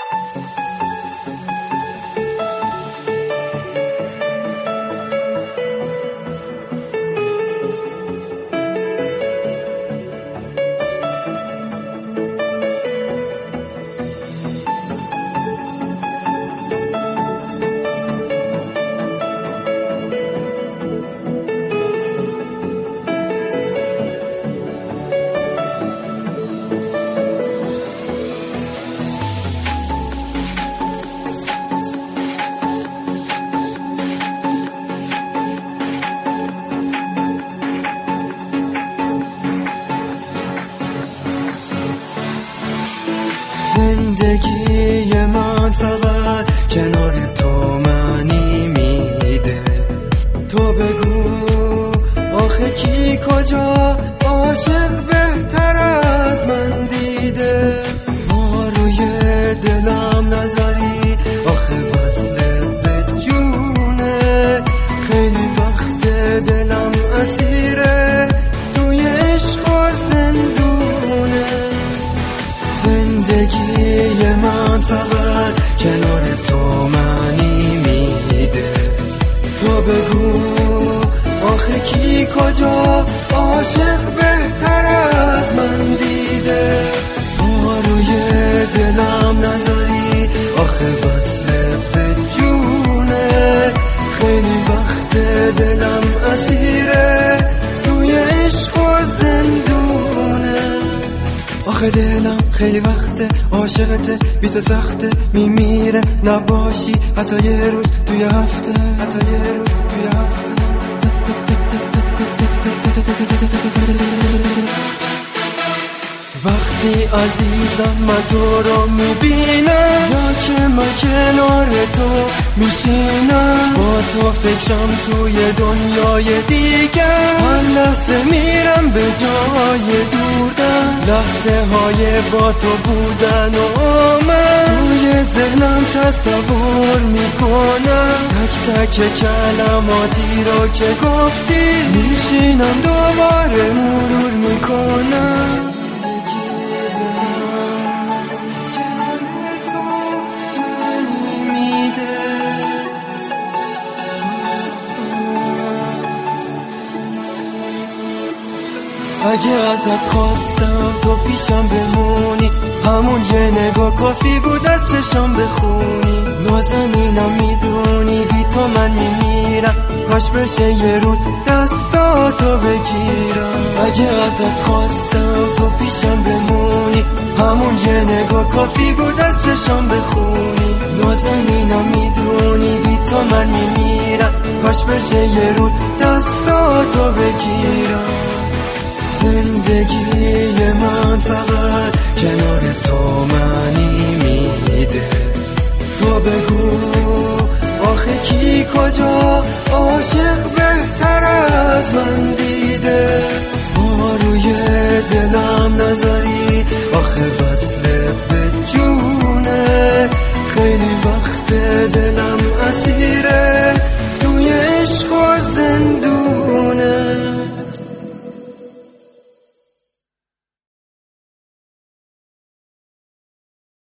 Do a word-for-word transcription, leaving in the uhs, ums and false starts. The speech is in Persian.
زندگی من فقط کنار تو معنی میده. تو بگو آخه کی کجا عاشق بهتر از من دیده؟ ما روی دلم نذاری آخه وصله به جونه. خیلی وقت دلم اسیره توی عشق و زندونه. زندگی من فقط کنار تو معنی میده. تو بگو آخه کی کجا عاشق بهتر از من دیده؟ ما روی دلم نذاری آخه وصله به جونه. خیلی وقت دلم اسیره توی عشق و زندونه. آخه دلم خیلی وقته عاشقته، بی تو سخته میمیره نباشی حتی یه روز توی هفته، حتی یه روز توی هفته. وقتی عزیزم من تو رو میبینم یا که من کنار تو میشینم، با تو فکرم توی دنیای دیگر. هر لحظه میرم به جای دوردن، لحظه های با تو بودن و من توی ذهنم تصور میکنم. تک تک کلماتی رو که گفتی میشینم دوباره مرور میکنم. اگه ازت خواستم تو پیشم بمونی، همون یه نگاه کافی بود از چشم بخونی. نازنینم میدونی بی تو من میمیرم، کاش بشه یه روز دستاتو بگیرم. اگه ازت خواستم تو پیشم بمونی، همون یه نگاه کافی بود از چشم بخونی. نازنینم میدونی بی تو من میمیرم، کاش بشه یه روز دستاتو بگیرم. زندگی من فقط کنار تو معنی میده. تو بگو آخه کی کجا عاشق به